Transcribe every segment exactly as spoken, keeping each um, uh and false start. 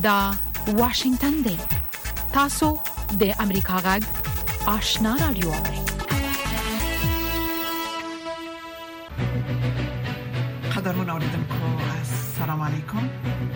دا واشنگتن دی. تاسو د امریکا غږ آشنا رادیو اورئ. قدرمن اوریدونکو السلام علیکم.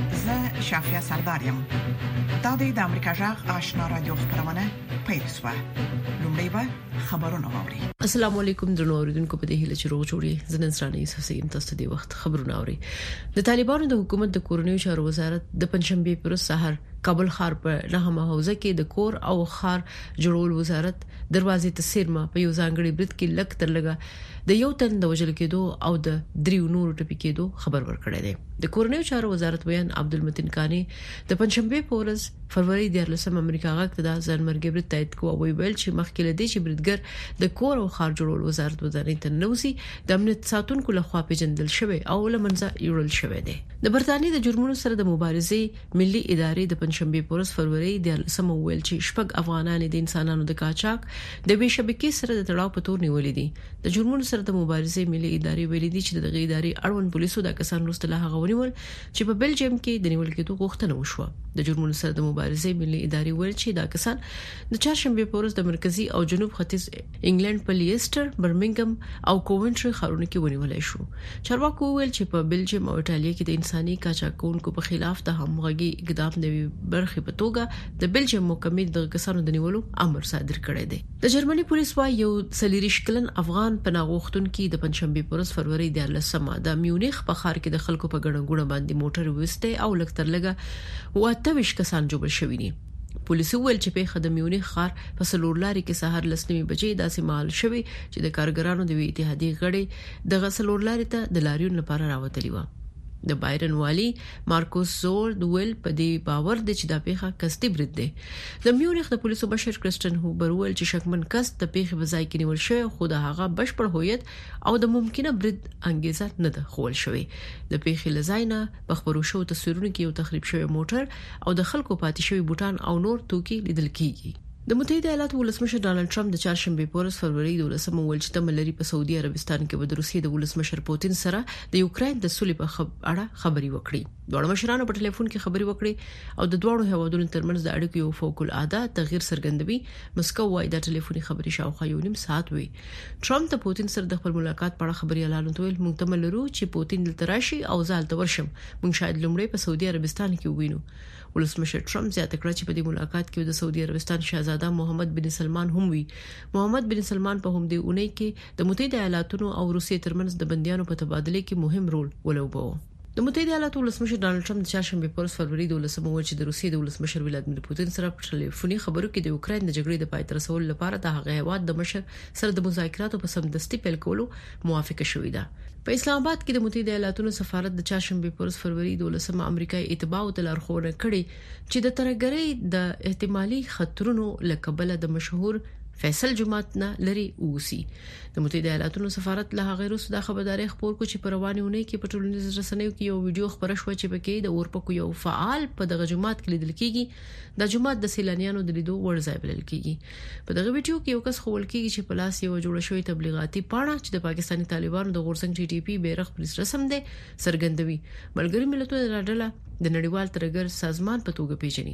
زه شافیا سردارم. دا د امریکا غږ آشنا رادیو خبرونه پیښه. لومړی به خبرونه واوري. السلام علیکم درنو اوریدونکو، په دې هیله چې روغ جوړي زنن سرانه حسین تاسو د وخت خبرونه اوري. د طالبانو د حکومت د کورنیو چارو وزارت د پنځشنبه پر سحر کابل ښار په نهمه حوزه کې د کور او ښار جوړول وزارت دروازې ته سیرما په یو ځانګړي برید کې لک تر لګا د یو تن د وژل کېدو او د دریو نورو ټپي کېدو خبر ورکړی دی. د کورنیو چارو وزارت بیان عبدالمتین کانی د پنځشنبه په ورځ فروری د لسم امریکا غاک د ځانمرګي برید تایید کوي او ویل چې مخکې لدی چې بریدګر د کور او ښار جوړول وزارت وزارت ته نوسي د امنیت ساتونکو لخوا پیژندل شوی او لمنځه یوړل شوی دی. د برتانیې د جرمونو سره د مبارزې ملي ادارې د پنځشنبه په ورځ فروری د لسم ویل چې شپږ افغانان د انسانانو د قاچاق د بې شبکې سره د تړاو په تور نیولې دي. د جرمونو سره د مبارزې ملي ادارې ویلي دي چې د ادارې اړوند پولیسو د کسان وروسته هغه ونیول چې په بلجیم کې د نیول کېدو غوښتنه وشوه. د جرمونو سره د مبارزې ملي ادارې ویل چې دا کسان د چهارشنبه په ورځ د مرکزی او جنوب ختیځ انګلند په لیسټر، برمنګم او کوونټري ښارونو کې ونیول شو. چارواکو ویل چې په بلجیم او ایتالیا کې د انساني قاچاقونکو په خلاف د همغږي اقدام د برخې په توګه د بلجیم محکمې د کسانو د نیولو امر صادر کړی دی. د جرمني پولیس وايي یو څلوریش کلن افغان پناهغښتون کې د پنځشنبه په ورځ فروری د لسمه د میونخ په ښار کې د خلکو په ګڼه ګوڼه باندې موټر وسته او لکتر لګه واته ویش کسان جوړ شوی دي. پولیس ویل چې په خدمت میونخ ښار په سلورلاري کې سحر لسنیمه بجې داسې مال شوی چې د کارګرانو د اتحادیې غړي د غسلورلاري ته د لاریون لپاره راوتلی و. د بایرن والی مارکوس زور د ویل په دې باور دي چې دا پیښه قصدي برید دی. د میونخ د پولیسو مشر کرستن هوبر ویل چې شکمن کس د پیښې په ځای کې نیول شوی، خو د هغه بشپړ هویت او د ممکنه برید انګیزه نه ده خول شوی. د پیښې لزاینه په خبرو شو تصویرونه کې یو تخریب شوی موټر او د خلکو پاتې شوی بوتان او نور توکي لیدل کیږي. د متحده ایالاتو ولسمشر ډانلډ ټرمپ د چهارشنبه په ورځ فروری د لسمه ویل چې تملري په سعودي عربستان کې د روسیې د ولسمشر پوتین سره د یوکرين د سولې په اړه خبري وکړي. دوه مشرانو په ټلیفون کې خبري وکړي او د دوه هیوادونو ترمنځ د اړیکو یو فوق العاده تغییر څرګندوي. مسکو وايي د ټلیفوني خبري شاوخوا یو نیم ساعت وي. ټرمپ د پوتین سره د خپل ملاقات په اړه خبري اعلان وکړ. موږ تملرو چې پوتین دلته راشي او ځالته ورشم. موږ شاید لومړی په سعودي عربستان کې وینو. ولسمشر ټرمپ زیاته کړه چې په دې ملاقات کې د سعودي عربستان شاهزاده محمد بن سلمان هم وي. محمد بن سلمان په هم دې اونۍ کې د متحده ایالاتو او روسیې ترمنځ د بنديانو په تبادله کې مهم رول ولوباوه. د متحده ایالاتو ولسمشر ډانلډ ټرمپ د چهارشنبه په ورځ فروری د لسمه ویل چې د روسیې د ولسمشر ولادیمیر پوتین سره په ټلیفوني خبرو کې د یوکرين د جګړې د پای ته رسولو لپاره د هغه هیواد د مشر سره د مذاکراتو په سمدستي پیل کولو موافقه شوې ده. په اسلام آباد کې د متحده ایالاتو سفارت د چهارشنبه په ورځ فروری د لسمه امریکایي اتباع او لارښوونه کړې چې د ترګرۍ د احتمالي خطرونو لکبل د مشهور فیصل جماعت نه لري اوسي. د متحده ایالاتو سفارت له غیر رسمي خبرداري خبر کو چې پروانیونه کې په ټولنیزو رسنیو کې یو ویډیو خبره شو چې پکې د اورپکو یو فعال په دغه جماعت کې لیدل کېږي. د جماعت د سیلانیانو د لیدو ور ځای بلل کېږي. په دغه ویډیو کې یو کس خول کېږي چې په لاس یو جوړ شوی تبلیغاتي پاڼه چې د پاکستاني طالبانو د غورځنګ ټي ټي پی بیرغ پولیس رسم دی سرګندوي. ملګری ملتونو د راډله د نړیوال ترګر سازمان په توګه پیژني.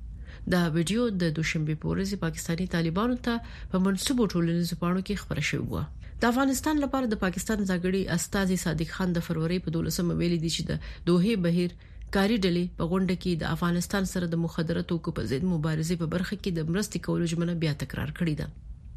دا ویډیو د دوشنبه په ورځ پاکستاني طالبانو ته په منسوبو ټولنیزو پاڼو کې خبره شوې و. د افغانستان لپاره د پاکستان ځانګړي استاذي صادق خان د فروری په دولسمه ویلي دي چې د دوه بهیر کاری ډلې په غونډه کې د افغانستان سره د مخدره توکو په ضد مبارزې په برخه کې د مرستې کولو ژمنه بیا تکرار کړې ده.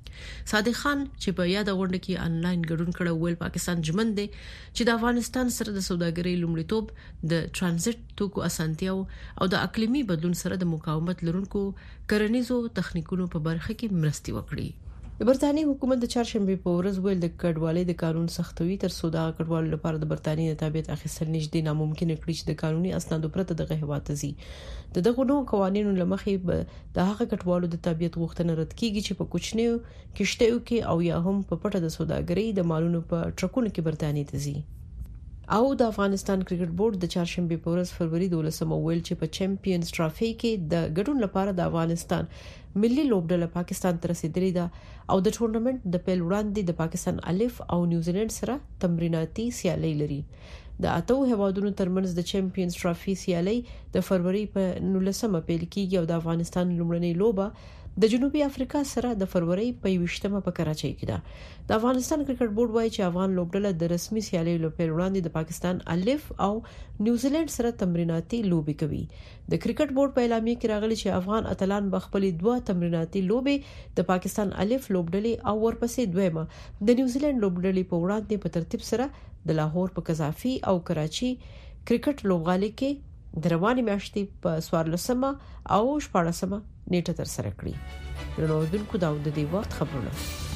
صادق خان چې په یاد غونډه کې انلاین ګډون کړه ویل پاکستان ژمن دی چې د افغانستان سره د سوداګرۍ لومړیتوب د ترانزیت توکو اسانتیاو او د اقلیمي بدلون سره د مقاومت لرونکو کرنیزو تخنیکونو په برخه کې مرستې وکړي. د برتانیې حکومت د چهارشنبه په ورځ ویل د کډوالۍ د قانون سختوي تر څو د کډوالو لپاره د برتانیې د تابعیت اخیستل نږدې ناممکن کړي چې د قانوني اسنادو پرته دغه هیواد ته ځي. د دغه نوو قوانینو لمخې د هغه کډوالو د تابعیت غوښتنه رد کیږي چې په کوچنیو کشتیو کې او یا هم په پټه د سوداګرۍ د مالونو په ټرکونو کې برتانیې ته ځي. او د افغانستان کرکټ بورډ د چهارشنبه په ورځ فروری د لسمه ویل چې په چمپیونز ټرافي کې د ګډون لپاره د افغانستان ملي لوبډله پاکستان ته رسیدلې ده او د ټورنمنت د پیل وړاندې د پاکستان الف او نیوزیلند سره تمریناتي سیالي لري. د اتو هوادونو ترمنځ د چمپیونز ټرافي سیالي د فروری په نولسمه پیل کیږي او د افغانستان لومړنۍ لوبه د جنوبي افریقا سره د فروری په یوشتمه په کراچۍ کې ده. د افغانستان کرکټ بورډ وایي چې افغان لوبډله د رسمي سیالي لپاره وړاندې د پاکستان الف او نیوزیلند سره تمریناتي لوبي کوي. د کرکټ بورډ په اعلامیه کې راغلي چې افغان اتلان به خپل دوه تمریناتي لوبي د پاکستان الف لوبډلې او ورپسې دویمه د نیوزیلند لوبډلې په وړاندې په ترتیب سره د لاهور په قذافي او کراچي کرکټ لوبغالي کې د رواني میاشتې په سوارلسمه او شپاړسمه نیټه تر سره کړی. نو دونکو دا د دې وخت خبرونه.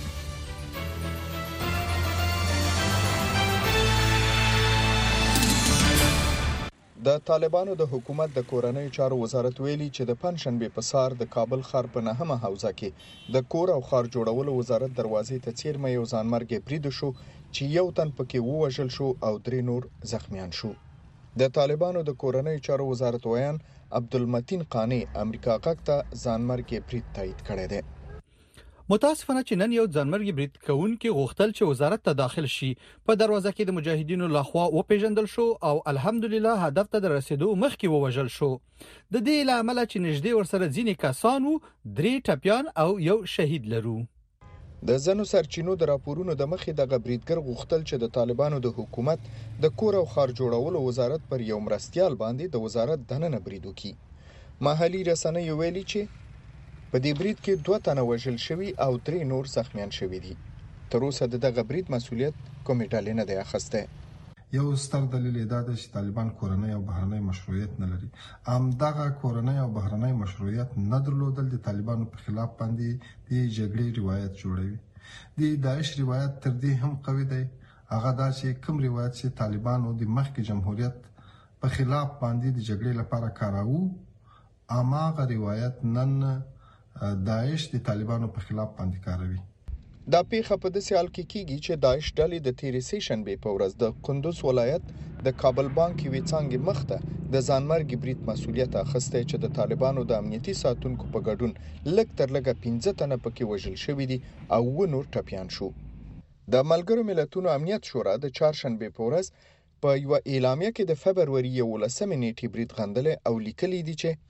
د طالبانو د حکومت د کورنۍ چارو وزارت ویلي چې د پنځشنبه په سار د کابل ښار په نهمه حوزه کې د کور او ښار جوړولو وزارت دروازې ته څیرمه یو ځانمرګ برید شو چې یو تن پکې ووژل شو او درې نور زخمیان شو. د طالبانو د کورنۍ چارو وزارت ویان عبدالمتین قانی امریکا غاکته ځانمرګ برید تایید کړی دی. متاسفانه چې نن یو ځانمرګي برید کوونکي غوښتل چې وزارت ته داخل شي په دروازه کې د مجاهدینو لخوا او پیژندل شو او الحمدلله هدف ته رسیدو مخکې ووژل شو. د دې لامل چې نږدې ورسره ځینې کسانو درې ټپيان او یو شهید لرو. د زنو سرچینو د راپورونو د مخې د غبرګر غوښتل چې د طالبانو د حکومت د کور او ښار جوړولو وزارت پر یو مرستيال باندې د وزارت دننه برید وکړي. محلي رسنۍ ویلي چې په دې برید کې دوه تنه وژل شوي او درې نور زخمیان شوي دي. تر اوسه د دغه برید مسؤلیت کومې ډلې نه دی اخیسته. یو ستر دلیل دا دی چې طالبان کورنۍ او بهرنۍ مشروعیت نه لري. ام دغه کورنۍ او بهرنۍ مشروعیت نه درلودل د طالبانو په خلاف باندې د جګړې روایت جوړوي. د داعش روایت تر دې هم قوي دی. هغه دا چې کوم روایت چې طالبانو د مخکې جمهوریت په خلاف باندې د جګړې لپاره کاراوه، اماغه روایت نن داعش د طالبانو په خلاف باندې کاروي. دا پیښه په داسې حال کې کیږي چې داعش ډلې د تیرې سې شنبه په ورځ د قندوز ولایت د کابل بانک یوې څنګه مخته د ځانمرګي برید مسؤلیت اخیسته چې د طالبانو د امنیتي ساتونکو په ګډون لږ تر لږه پنځه تنه پکې وژل شوي دي او و نور ټپيان شو. د ملګرو ملتونو امنیت شورا د چهارشنبه په ورځ په یو اعلامیه کې د فبروري یولسمې نیټې برید غندل او لیکلي دي چې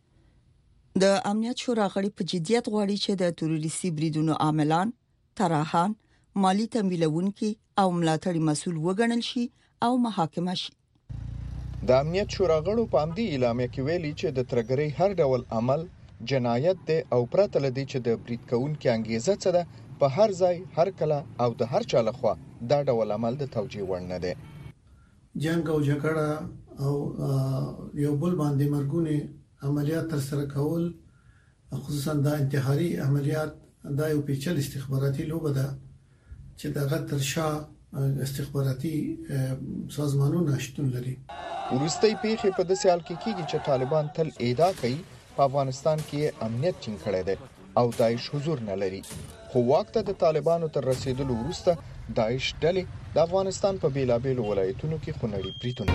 د امنیت شورا غړي په جديت غواړي چې د تروریستي بریدونو عاملان، طراحان، مالی تمویلونکي او ملاتړي مسؤل وګڼل شي او محاکمه شي. د امنیت شورا غړو په امدي اعلامیه کې ویلي چې د ترګرۍ هر ډول عمل جنایت دی او پرته لدی چې د برید کوونکي انګیزه څه ده په هر ځای هر کله او د هر چا لخوا دا ډول عمل د توجیه وړ نه دی. جنگ او جګړه او یو بل باندې مرګونه عملیات تر سره کول، خصوصا د انتحاري عملیات، دا یو پیچل استخباراتي لوبه ده چې دغه تر شا استخباراتي سازمانونه شتون لري. ورستۍ پیښې په داسې حال کې کیږي چې طالبان تل ادعا کوي په افغانستان کې امنیت ټینګ کړی دی او داعش حضور نه لري. خو وخت د طالبانو تر رسیدلو وروسته داعش ډلې د افغانستان په بیلابیلو ولایتونو کې خونړي بریدونه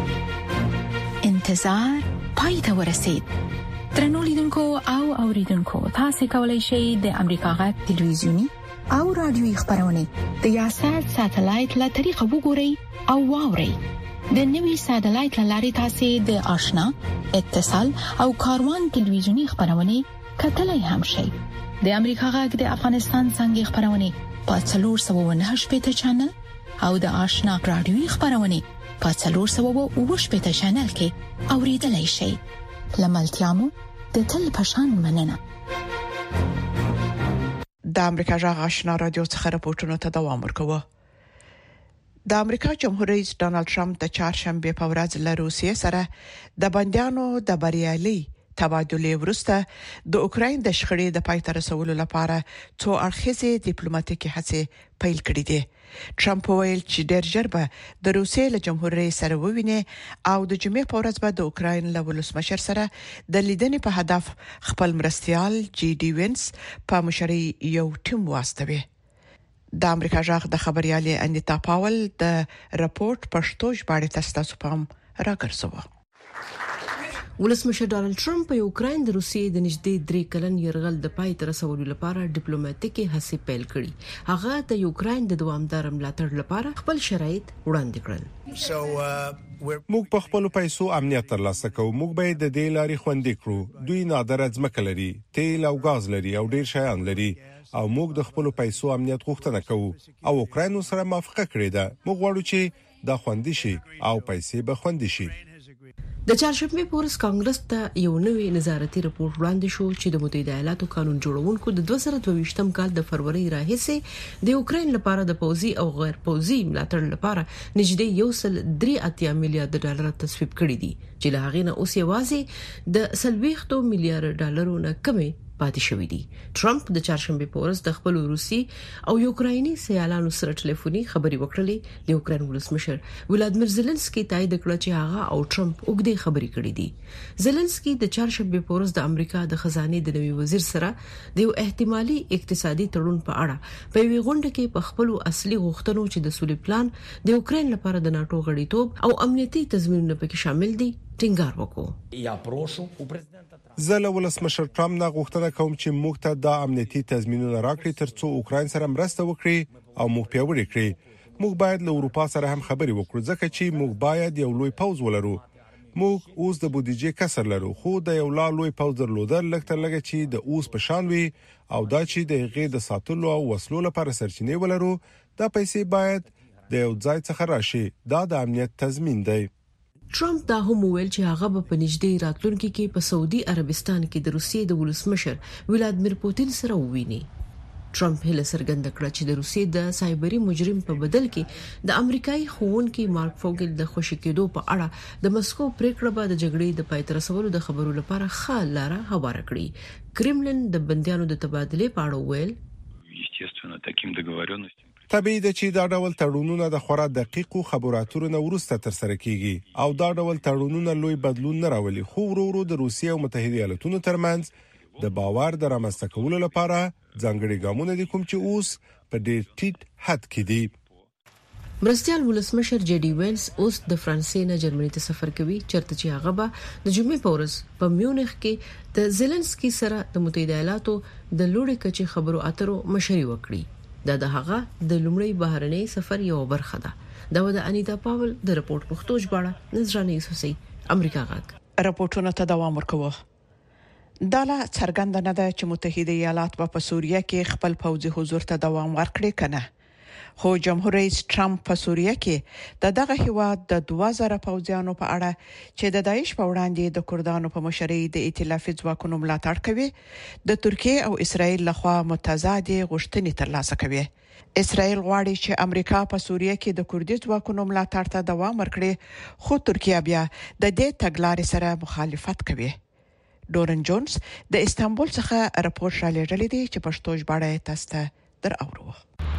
انتظار پای ته ورسید. درنو لیدونکو او اوریدونکو، تاسو کولی شئ د امریکا غږ ټلویزیونی او رادیوي خبرونه د یاشات ساتلایت له طریقو وګورئ او واورئ. د نوي ساتلایت لارې تاسو د آشنا، اتصال او کاروان ټلویزیونی خبرونه کتلای هم شئ. د امریکا غږ د افغانستان څنګه خبرونه په څلور سوه او نهه شپږ چینل او د آشنا رادیوي خبرونه په څلور سوه او اووه شپږ چینل کې اوریدلای شئ. لملتيامو د تل پشان مننه. د امریکا جغ آشنا رادیو څخه راپورټونه ته دوام ورکوه. د امریکا جمهور رئیس ډانلډ ټرمپ د چهارشنبه په ورځ له روسیې سره د بنديانو د بریالي تبادله وروسته د اوکراین د شخړې د پای ته رسولو لپاره څو اړخیزې ډیپلوماټیکي هڅې پیل کړې دي. ټرمپ ویل چې ډېر ژر به د روسیې له جمهور رئیس سره وویني او د جمعې په ورځ به د اوکراین له ولسمشر سره د لیدنې په هدف خپل مرستيال جی ډي وینس په مشرۍ یو ټیم واستوي. د امریکا جغ د خبريالي انیتا پاول د راپورټ پښتو ژباړې تاسو پام راګرځوه. ولسمشر ډانلډ ټرمپ په اوکراین د روسیې د نږدې درې کلن يرغل د پای تر رسولو لپاره ډیپلوماټیکي هڅې پیل کړې. هغه د اوکراین د دوامدار ملاتړ لپاره خپل شرایط وړاندې کړل. So uh, موږ په خپل پیسو امنیت ترلاسه کوو. موږ به د دې لارې خوندې کړو. دوی نادر ځمکه لري، تیل او غاز لري او ډیر شیان لري او موږ د خپل پیسو امنیت غوښتنه کوو او اوکراین سره موافقه کړې ده. موږ غواړو چې دا خوندې شي او پیسې به خوندې شي. د چهارشنبه پورس کانګرس ته یو نوې نظارتي راپور وړاندې شو چې د متحده ایالاتو قانون جوړونکو د دوه زره دوه ویشتم کال د فروری راهیسې د اوکراین لپاره د پوځي او غیر پوځي ملاتړ لپاره نږدې یو سل درې اتیا میلیارډ ډالر تصویب کړي دي چې له هغې نه اوس یوازې د سلويختو میلیارډ ډالرو نه کمې پاتې شوې دي. ټرمپ د چهارشنبه پورس د خپل روسي او یوکرایني سیالانو سره ټلیفوني خبري وکړلې. د اوکراین ولسمشر ولادیمیر زيلنسکي تایید کړ چې هغه او ټرمپ وګړي خبري کړې دي. زيلنسکي د چهارشنبه پورس د امریکا د خزانه د نوي وزیر سره د یو احتمالي اقتصادي تړون په اړه په وی غونډه کې په خپل اصلي غوښتنو چې د سولې پلان د اوکراین لپاره د ناتو غړیتوب او امنیتي تضمینونه پکې شامل دي ټینګار وکړو. زه له ولسمشر ټرمپ نه غوښتنه کوم چې موږ ته د امنیتي تضمینونه راکړي ترڅو اوکراین سره مرسته وکړي او موږ پیاوړي کړي. موږ باید له اروپا سره هم خبرې وکړو ځکه چې موږ باید یو لوی پوځ ولرو. موږ اوس د بودیجې کسر لرو خو د یو لا لوی پوځ درلودل لکه لګه چې د اوس په شان وي او دا چې د غې د ساتلو او وسلو لپاره سرچینې ولرو. دا پیسې باید د یو ځای څخه راشي. دا د امنیت تضمین دی. ټرمپ دا هم ویل چې هغه په نږدې راتلونکي کې په سعودي عربستان کې د روسیې د ولسمشر ولادیمیر پوتین سره وویني. ټرمپ هله سرګند کړ چې د روسیې د سایبری مجرم په بدل کې د امریکایي خوونکي مارک فوګل د خوشی کېدو په اړه د مسکو پریکړه به د جګړې د پای ته رسولو د خبرو لپاره ښه لاره هواره کړي. کرملن د بنديانو د تبادله په اړه ویل естественно таким договоренностям طبيعي ده چې دا ډول تړونونه د خورا دقیقو خبرو اترو نه ورسته تر سره کیږي او دا ډول تړونونه لوی بدلون نه راولي خو ورو ورو د روسیې او متحده ایالاتونو ترمنځ د باور د رامنځته کولو لپاره ځانګړي ګامونه دي کوم چې اوس په ډېر ټیټ حد کې دي. مرستيال ولسمشر جی ډي وینس اوس د فرانسې نه جرمني ته سفر کوي چرته چې هغه به د جمعې په ورځ په میونخ کې د زيلنسکي سره د متحده ایالاتو د لوړې کچې خبرو اترو مشري وکړي. دا د هغه د لومړی بهرنۍ سفر یو برخه ده. دا د انیتا پاول د رپورت پښتو ژباړه نظرانه یوسفي امریکا غاک. رپورټونه ته دوام ورکوه. دا لا څرګند نه ده چې متحده ایالات په سوریه کې خپل پوځي حضور ته دوام ورکړي کنه. خو جمهور رئیس ټرمپ په سوریه کې د دغه هیواد د دوه زره پوځیانو په اړه چې د داعش په وړاندې د کردانو په مشرۍ د ائتلافي ځواکونو ملاتړ کوي د ترکیه او اسرائیل لخوا متضادې غوښتنې ترلاسه کوي. اسرائیل غواړي چې امریکا په سوریه کې د کردي ځواکونو ملاتړ ته دوام ورکړي خو ترکیه بیا د دې تګلارې سره مخالفت کوي. ډورن جونز د استانبول څخه راپور را لېږلی دی چې پښتو ژباړه تاسو ته در اورو.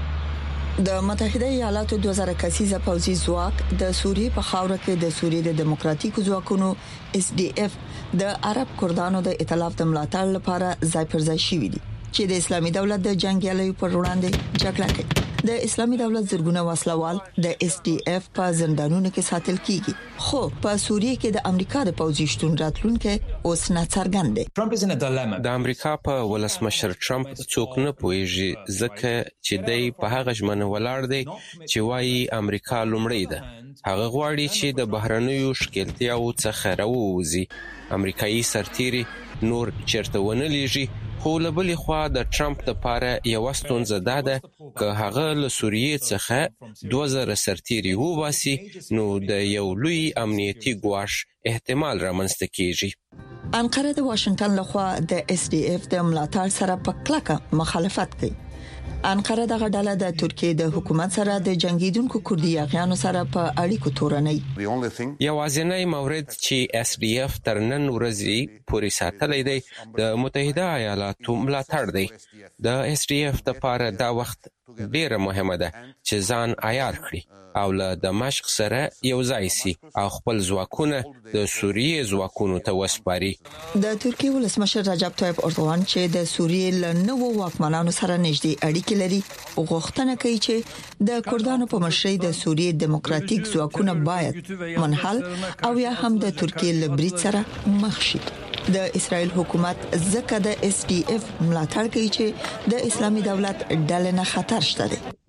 د متحده ایالاتو دوه زره کسیزه پوځي ځواک د سوریې په خاوره کې د سوریې د دیموکراتیکو ځواکونو اس ډي اف د عرب کردانو د ائتلاف د ملاتړ لپاره ځای پر ځای شوي دي چې د اسلامي دولت د جنگیالیو پر وړاندې جګړه کوي. د اسلامي دولت زرګونه وسلوال د اس ډي اف په زندانونو کې ساتل کیږي خو په سوریې کې د امریکا د پوځي شتون راتلونکي اوس نه څرګند دی. د امریکا په ولسمشر ټرمپ څوک نه پوهیږي ځکه چې دی په هغه ژمنه ولاړ دی چې وايي امریکا لومړی ده. هغه غواړي چې د بهرنیو شکلتیاو څخه راووځي. امریکایي سرتیري نور چرته ونه لیږي خو لبلې خوا د ټرمپ لپاره یو ستونزه ده چې هغه له سوریې څخه دوه زره سرتیري وباسي نو د یو لوی امنیتي ګواښ احتمال رامنځته کیږي. انقره د واشنگټن لخوا د اس ډي اف د ملاتړ سره په کلکه مخالفت کوي. انقره دغه ډله د ترکیه د حکومت سره د جنگیدونکو کردي یاغیانو سره په اړیکو تورنۍ. یوازینی مورد چې اس ډي اف تر نن ورځې پورې ساتلی دی د متحده ایالاتو ملاتړ دی. د اس ډي اف لپاره دا وخت ډیره مهمه ده چې ځان عیار کړي او له دمشق سره یو ځای شي او خپل ځواکونه د سوریې ځواکونو ته وسپاري. د ترکیه ولسمشر رجب طیب اردوغان چې د سوریې له نوو واکمنانو سره نږدې اړیکې لري غوښتنه کوي چې د کردانو په مشرۍ د سوریې دیموکراتیک ځواکونه باید منحل او یا هم د ترکیه له برید سره مخ شي. د اسرائیل حکومت ځکه د اس ډي اف ملاتړ کوي چې د اسلامي دولت ډلې نه خطر شته.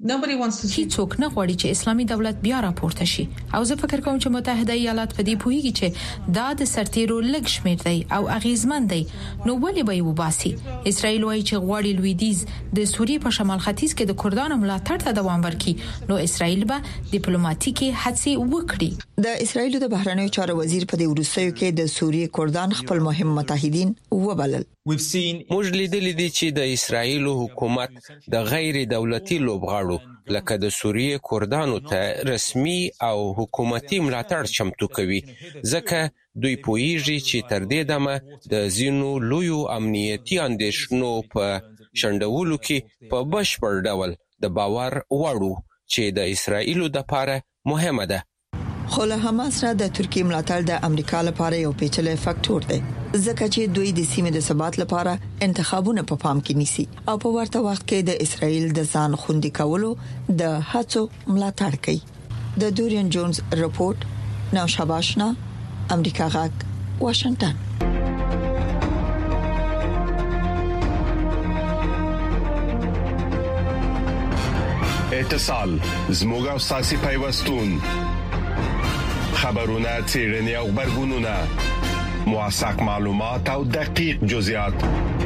هیڅوک نه غواړي چې اسلامي دولت بیا راپورته شي او زه فکر کوم چې متحده ایالات په دې پوهیږي چې دا د سرتیرو لږ شمیر دی او اغیزمن دی نو ولې به یې وباسي. اسرائیل وايي چې غواړي لویدیز د سوریې په شمال ختیځ کې د کردانو ملاتړ ته دوام ورکړي نو اسرائیل به ډیپلوماټیکي هڅې وکړي. د اسرائیل د بهرنیو چارو وزیر په دې وروستیو کې د سوریې کردان خپل مهم متحدین وبلل. موږ لیدلې دي چې د اسرایل حکومت د غیر دولتي لوبغاړو لکه د سوریې کردانو ته رسمي او حکومتي ملاتړ چمتو کوي ځکه دوی پوهیږي چې تر دې دمه د زینو لویو امنیتي اندېښنو په شندولو کې په بشپړ ډول د باور وړ چې د اسرایلو د لپاره مهمه ده. خو له حماس را د ترکیه ملاتړ د امریکا لپاره یو پیچلی فاکټور دی ځکه چې دوی د سیمې د ثبات لپاره انتخابونه په پام کې نیسي او په ورته وخت کې د اسرائیل د ځان خوندي کولو د هڅو ملاتړ کوي. د دورین جونز رپورت نوشابه آشنا امریکا غاک واشنگټن. اتصال زموږ او ساسي پیوستون خبرونه چیرنی او خبرګونونه موثق معلومات او دقیق جزئیات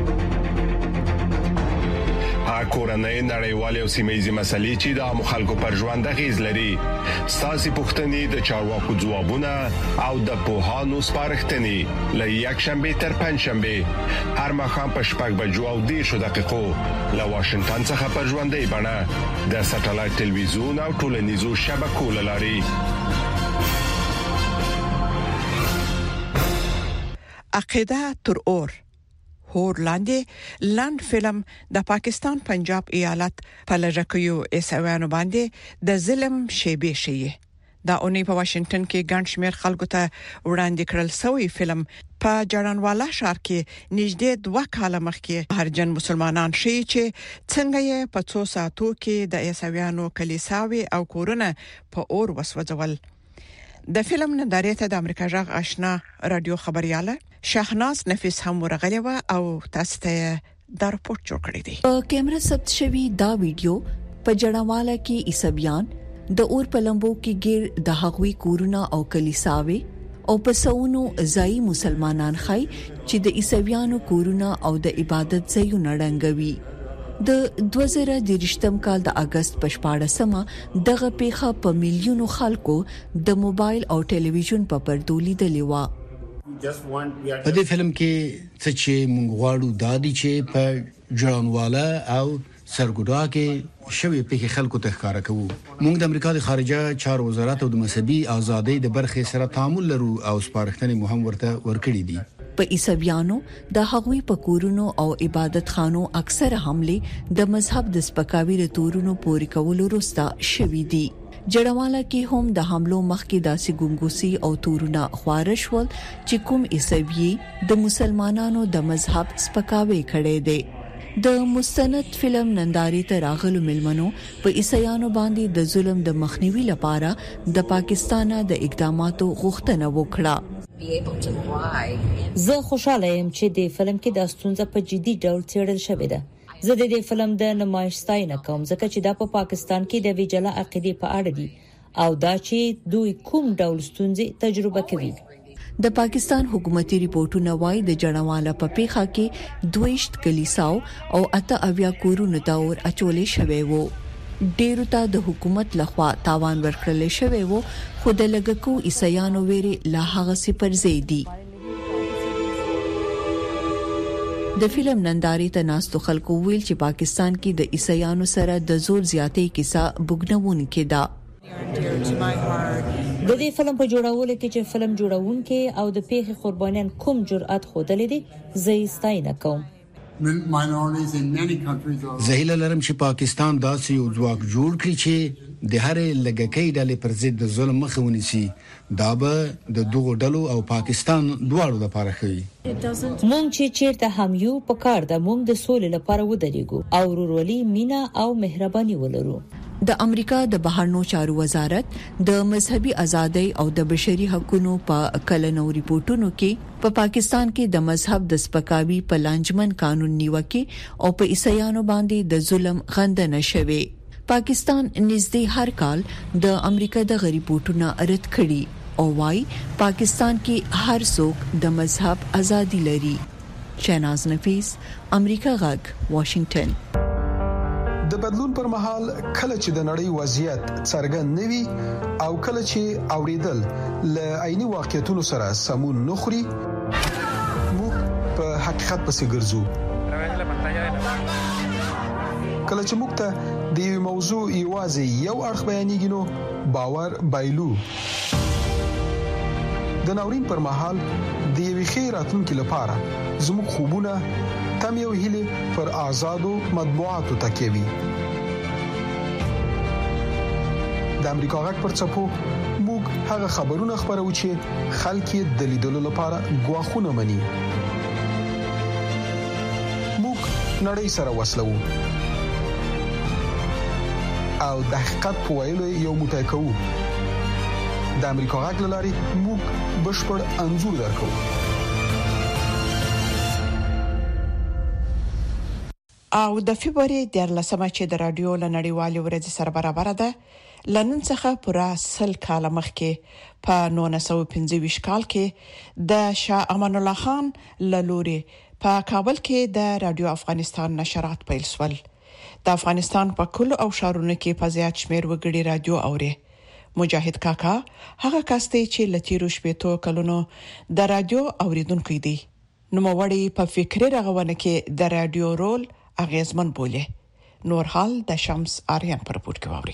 کورنۍ نړیوالې او سیمه‌یزې مسلې چې د مخالکو پر ژوند غیز لري ساسي پښتني د چارواکو ځوابونه او د پوهانو سپارښتنې لې یک شنبه تر پنځ شنبه هر مخام په شپږ بجو او دیرش دقیقو له واشنگټن څخه پر ژوندۍ بڼه د ساتلایت ټلویزیون او ټولنیزو شبکو لاري. عقیده تر اور هورلاندې لاند فلم د پاکستان پنجاب ایالت په لږکیو ایسویانو باندې د ظلم شیبې شي. دا اونۍ په واشنگټن کې ګڼ شمېر خلکو ته وړاندې کړل شوی فلم په جړانوالا ښار کې نږدې دوه کاله مخکې هرجن مسلمانان شي چې څنګه یې په څو ساعتو کې د ایسویانو کلیساوي او کورونه په اور وسوځول. د فلم نندارې ته د امریکا جغ آشنا رادیو خبرياله شاهناز نفیس هم ورغلی و او تاسو ته دا رپورت جوړ کړی دی. په کیمرا ثبت شوی دا ویډیو په جړاواله کې عیسویان د اور په لمبو کې ګیر د هغوی کورونه او کلیساوي او په سونو ځای مسلمانان خای چې د عیسویانو کورونه او د عبادت ځایونه رنګوي. د دوه زره دریشتم کال د اگست په شپاړسمه دغه پیښه په میلیونو خلکو د موبایل او ټلویزیون په پردو لیدلې و. په دې فلم کې څه چې موږ غواړو دا دي چې په جړانواله او سرګوډا کې شوی پیښه خلکو ته ښکارا کوو. موږ د امریکا د خارجه چارو وزارت او د مذهبي ازادۍ د برخې سره تعامل لرو او سپارښتنې مهم ورته ورکړې دي. په عیسویانو د هغوی په کورونو او عبادت خانو اکثره حمله د مذهب د سپکاوي له تورونو پوري کولو وروسته شوې دي. جړواله کې هم د حملو مخکې داسې ګونګوسي او تورونه خوارش ول چې کوم عیسوي د مسلمانانو د مذهب سپکاوي کړي دي. د مستند فلم نندارې ته راغلو ملمنو په عیسایانو باندې د ظلم د مخنیوي لپاره د پاکستان د اقداماتو غوښتنه وکړه. زه خوشاله یم چې د فلم کې د ستونزې په جدي ډول څېړل شوې ده. زه د دې فلم د نمایش ستاینه کوم ځکه چې دا په پاکستان کې د ویجاله عقیدې په اړه دي او دا چې دوی کوم ډول ستونزې تجربه کوي. د پاکستان حکومتي ریپورتونه وايي د جړواله په پیښه کې دویشت کلیساو او اته اویا کورونو ته اور اچولې شوی وو. ډیرو ته د حکومت لخوا تاوان ورکړل شوی وو خو د لګکو عیسایانو ویري لا هغه سي پر زیدي. د فلم نندارې ته ناستو خلکو ویل چې پاکستان کې د عیسایانو سره د زور زیاتې کیسه بګنونکې ده. د دې فلم په جوړولو کې چې فلم جوړونکي او د پیښې قربانیان کوم جرأت خوده دي زه یې ستاینه کوم. زهیله لرم چې پاکستان داسې یو ځواک جوړ کړي چې د هر لګکې ډلې پر ضد د ظلم مخه ونیسي. دا به د دغو ډلو او پاکستان دواړو لپاره ښه. مونږ چې چیرته هم یو په کار د مونږ د سولې لپاره ودرېږو او ورورولي مینا او مهرباني ولرو. د امریکا د بهرنیو چارو وزارت د مذهبي ازادۍ او د بشري حقوقو په کلنو ریپورتونو کې په پا پاکستان کې د مذهب د سپکاوي په لانجمن قانون نیوکه او په عیسایانو باندې د ظلم غندنه شوه. پاکستان نږدې هر کال د امریکا د غریبوټونو رد کړي او وايي پاکستان کې هر څوک د مذهب ازادي لري. شیناز نفیس، امریکا غږ، واشنگټن. د بدلون پر مهال کله چې د نړۍ وضعیت څرګند نوي او کله چې اوریدل ل عیني واقعیتونو سره سمون نخري، موږ په حقیقت پسې ګرځو. کله چې موږ ته د موضوع ایوازي یو اړخ بیانېږي نو باور بایلو. د ناورین پر مهال د یوې خیراتونکو لپاره زموږ خوبونه تم یو هیله پر آزادو مطبوعاتو تکیوي. د امریکا غږ پر څپو موږ هغه خبرونه خبرو چې خلک یې د لیدلو لپاره غواخونه مني. موږ نړۍ سره وسلو او د حقیقت په ویلو یو موټی کوو. د امریکا غږ لاري موږ بشپړ انځور درکو. او د فبراير د لسمه چې د رادیو لنړیوالې ورځ سره برابر ده، لنن څخه پورا سل کال مخکې په نولس سوه پنځه ویشت کال کې د شاه امان الله خان لوري په کابل کې د رادیو افغانستان نشرات پیل شول. د افغانستان په کلو او شهرونو کې په زیات شمیر وګړي رادیو اوري. مجاهد کاکا هغه کاستي چې لتیرو شپېتو کلونو د رادیو اوریدونکو دی. نو موړی په فکری رغونه کې د رادیو رول اغیزمن بوله. نور حال د شمس آریان پر پورت کوي.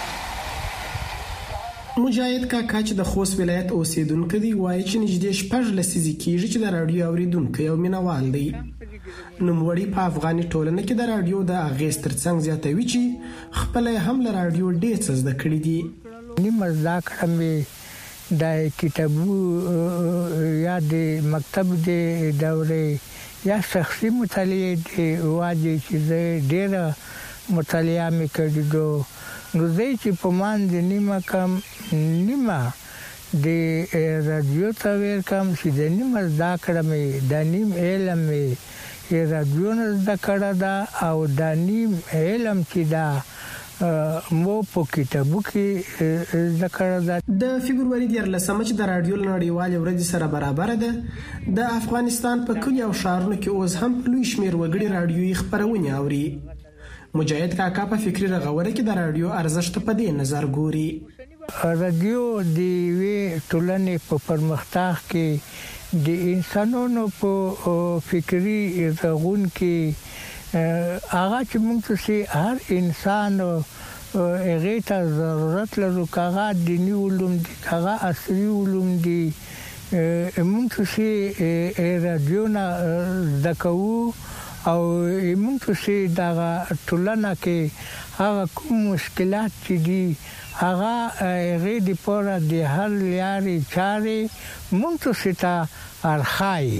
مجاهد کاکا چې د خوست ولایت اوسیدونکو دی وایي چې نږدې شپږ لسیزې کېږي چې د رادیو اوریدونکو یو مینوال دی. نوموړی په افغاني ټولنه کې د رادیو د اغیز ترڅنګ زیاتوي چې خپل هم له رادیو ډېر څه زده کړی دي. نیمه ذکر مې د کتابو یا د مکتب د دورې یا شخصي مطالعه دی واجب چې ډېر مطالعه مې کړې دو. نو زه چې په مان د نیمه کم نیمه د رادیو تاویر کم چې د نیمه ذکر مې د نیم علم مې رادیو نه ذکر دا او د نیم علم چې دا مو په کتابو کې ذکر ده. د فبراير د لسمه چې د رادیو نړیوالې ورځ سره برابر ده، د افغانستان په کلیو او شهرونو کې اوس هم لوی شمیر وګړي رادیوي خبرونه اوري. مجاهد کاکا په فکری رغونه کې د رادیو ارزښت په دې نظر ګوري. رادیو د وی ټولنې په پرمختګ کې د انسانانو په فکری رغون کې هغه چې موږ ته هر انسان هغه ته ضرورت لرو، کاغه دینی علوم دي، کاغه عصري علوم دي، موږ ته رادیو نه دکو او موږ ته دا ټولنه کې هغه کوم مشکلات چې دي هغه غیر دی پورا دی هر لاري چاري موږ ته ارخای.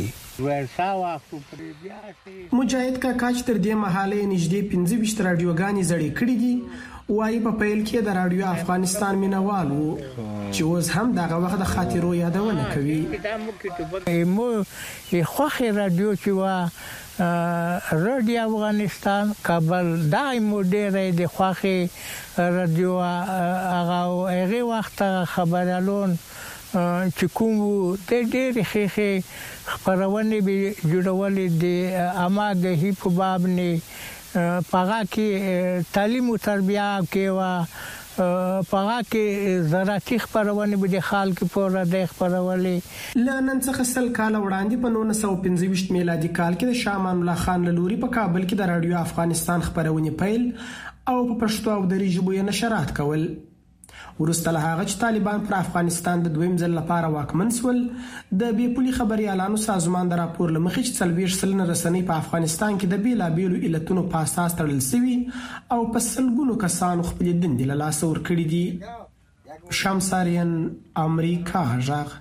مجاهد کاکا چې تر دې مهاله نږدې پنځه ویشت رادیوګانې زړې کړې دي، وايي په پیل کې د رادیو افغانستان مینوال وو چې اوس هم دغه وخت د خاطرو یادونه کوي. مو خوخه رادیو چې وا رادیو افغانستان کابل دایمو ډېرې د خوخه رادیو هغه هغه وخت خبرالون چې کوم د ډېر خېخه خبرونه به جوړولې د اماګهي په باب نه پاګه کې تعلیم او تربیه کې وا پاګه کې زراعتي خبرونه به د خلک په راډیو خبرولې. لنن څخه سل کال وړاندې په نولس سوه پنځه ویشت میلادي کال کې د شاه امان الله خان لوري په کابل کې د رادیو افغانستان خبرونه پیل او په پښتو او دري ژبه یې نشرات کول. ورسته له هغه چې طالبان پر افغانستان د دویم ځل لپاره واکمن شول، د بې پولي خبريالانو سازمان د راپور لمخې چې څلوېښت سلنه رسنۍ په افغانستان کې د بیلابېلو علتونو په اساس تړل شوي او په سلګونو کسانو خپلې دندې له لاسه ورکړې دي. شمساریان، امریکا غږ.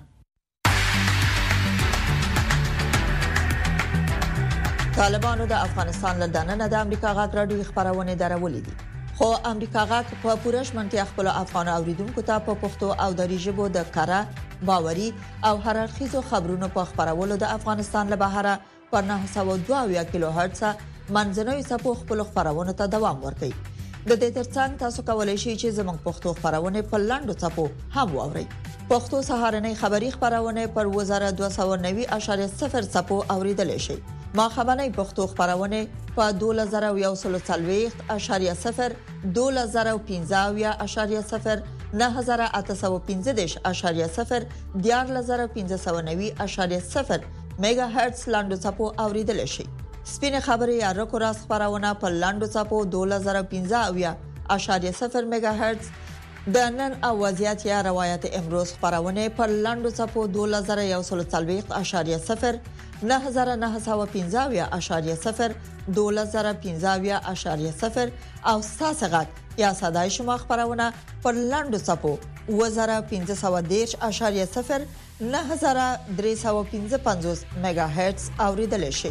طالبانو د افغانستان له دننه د امریکا غږ راډیو خبرونه درولې دي، خو امریکا غږ په پوره شمنتیا خپل افغان اوریدونکو ته په پښتو او دری ژبه د کاره باوري او هررخیزو خبرونو په خبرولو د افغانستان له بهره پر نه سوه دوه کیلو هرتز منځنوي سپو خپل خبرونه ته دوام ورکړي. د دې ترڅنګ تاسو کولای شئ چې زموږ پښتو خبرونه په لاندو ټاپو هم واورئ. پښتو سهارنۍ خبری خبرونه پر وزارت دوه سوه نوي اعشاریه صفر ټاپو اوریدل شي. ما خبرنۍ پښتو خبرونه په دوه زره یو سل څلوېښت اعشاریه صفر دوه زره پنځه اعشاریه صفر نه هزار اته سوه پنځه اعشاریه صفر دیار زره پنځه سوه نوي اعشاریه صفر میگا هرتز لاندو ټاپو اوریدل شي. سپینه خبري یا رکو راس خبرونه په لاندو ټاپو دوه زره پنځه اعشاریه صفر میگا هرتز د نن اوازيات یا روایت امروز خبرونه په لاندو ټاپو دوه زره یو سل څلوېښت اعشاریه صفر نه هزار نه سوه پنځه اعشاریه صفر دوه زره پنځه اعشاریه صفر او ساسغت یا صداي شما خبرونه پر لاندو ټاپو وزره پنځه سوه دېرش اعشاریه صفر نه هزار درې سوه پنځه پنځوس میگا هرتز اوریدل شي.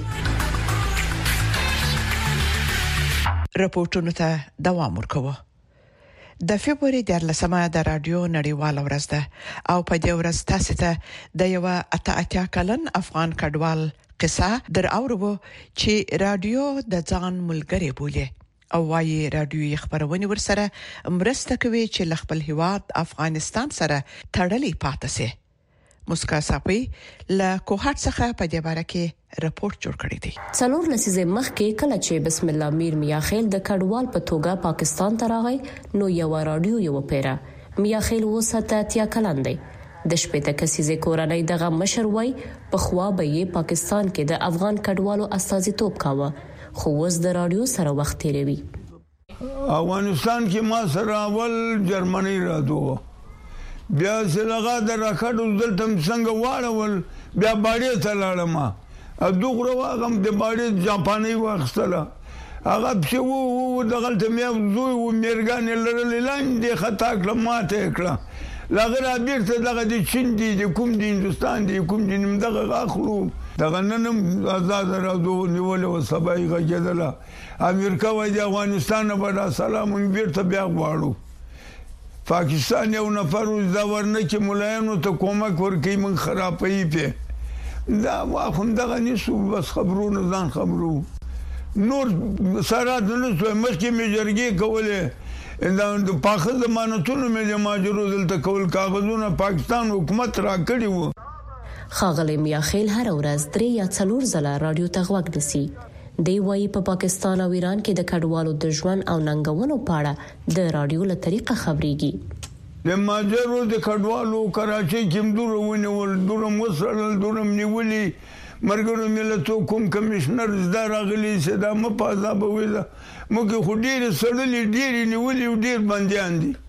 راپورټونو ته دوام ورکوه. د فبراير د لسمه د رادیو نړیوال ورځ ده او په دې ورځ تاسو ته د یو اته اتیا کلن افغان کډوال قصه در اورو چې رادیو د ځان ملګری بولي او وايي رادیوي خبرونه ورسره مرسته کوي چې خپل هیواد افغانستان سره تړلې پاتې سي. مسکا صاحب له کوهات څخه په دې باره کې راپورټ جوړ کړی دی. څلور لسیزه مخکې کله چې بسم الله میر میاخیل د کډوال په توګه پاکستان ته راغی نو یو رادیو یو پیره میاخیل وسته تیا کلن دی. د شپږ کسیزه کورنۍ دغه مشر وای په خوا به یې پاکستان کې د افغان کډوالو استازیتوب کاوه خو اوس د رادیو سره وخت تیروي. افغانستان کې ما سره اول جرمني رادیو بیا زلغه د راکړو دلته څنګه واړول بیا باړې ته لاړم ا دوغره واغم د باړې جاپاني واخستله هغه چې وو دغلته مې زوی و میرګان لرل لاندې خطا کړم ماته کړه لغره بیرته دغه د چین دی د کوم د هندستان دی کوم د دغه اخلو دغه نن آزاد راځو نیول او سبای غجدله امریکا وای د افغانستان په سلام بیرته بیا غواړو پاکستان یو نفر دا ورنه چې ملایانو ته کومک ورکړي من خرابې په دا واخم دغه نسو بس خبرونه ځان خبرو نور سره د نسو مخکې میجرګي کوله دا د پاخه ضمانتونو مې د ماجرو دلته کول کاغذونه پاکستان حکومت را کړی وو. خاغلی میاخیل هر ورځ درې یا څلور ځله رادیو ته غوږ نسی. دی وايي په پاکستان او ایران کې د کډوالو د ژوند او ننګونو په اړه د رادیو له طریقه خبريږي. د ماجرو د کډوالو کراچۍ کې دوره ونیول دوره مسرل دوره نیولي مرګرو ملتونو کوم کمشنر زدار غلي سدا مپازا به ویلا موږ خو ډیر سړلې ډیر نیولي ډیر بنديان دي.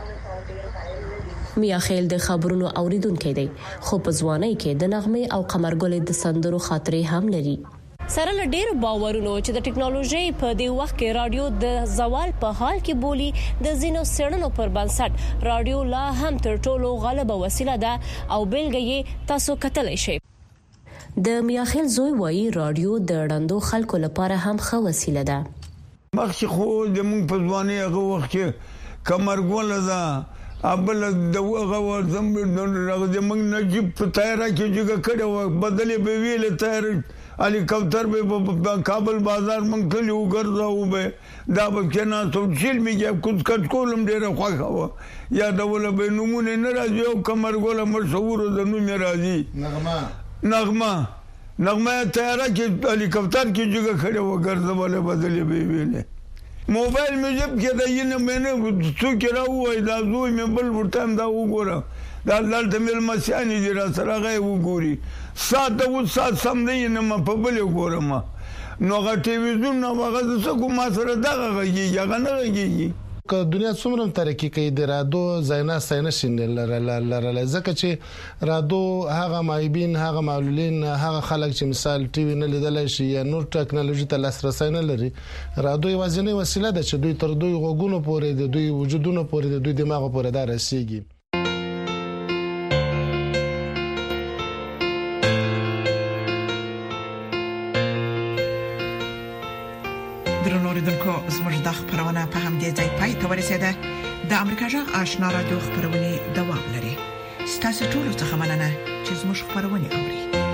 میاخیل د خبرونو اوریدونکو دی خو په ځوانۍ کې د نغمه او قمرګل د سندرو خاطرې هم لري. سره له ډیر باورونو چې د ټکنالوژي په دی وخت کې رادیو د زوال په حال کې بولی د زینو سړنو پر بنسټ رادیو لا هم تر ټولو غالبه وسیله ده او بلګي تاسو کتلی شئ. د میاخیل زوی وایي رادیو د ډندو خلکو لپاره هم ښه وسیله ده. مخکې خو د مونږ په ځواني هغه وخت کې کمرګول ده ابل دغه ورزم د مونږ نجيب په تیارا کې جګه کړو بدلې به ویل تیار علي کوثر به کابل بازار مونږ کلی وګرځاو به دا به کنا څو چیل میږي کوڅ کټ کولم ډیره خوښه یا ډول به نمونه نه راځي او کمرګول مشهور د نوم راځي نغمه نغمه نغمه تیارا کې علي کوثر کې جګه کړو وګرځاول بدلې به ویل موبایل مې جب کې دا ینه مې څو کې راوای دا زوی مې بل ورته دا وګوره دا دلته مل مسیانی دی را سره غي وګوري ساده و سات سم دی نه م په بل وګورم نو غا ټلویزیون نو هغه څه کوم سره دغه غي هغه نه غي که دنیا څومره ترقی کوي د رادو زینا ساينس لرل ځکه چې رادو هغه مایبین هغه معلولین هغه خلک چې مثال ټي وي نه لیدل شي یا نور ټکنالوژي ته لاسرسي نه لري رادو یوازینی وسیله ده چې دوی تر دوی غوګونو پورې د دوی وجودونو پورې د دوی دماغ پورې دا رسیږي. درنوریدونکو زموږ د خبرونه په همدې ځای پای ته ورسیده. د امریکا جغ آشنا رادیو خبرونه دوام لري. ستاسو ټول څه مننه چې زموږ خبرونه اوري.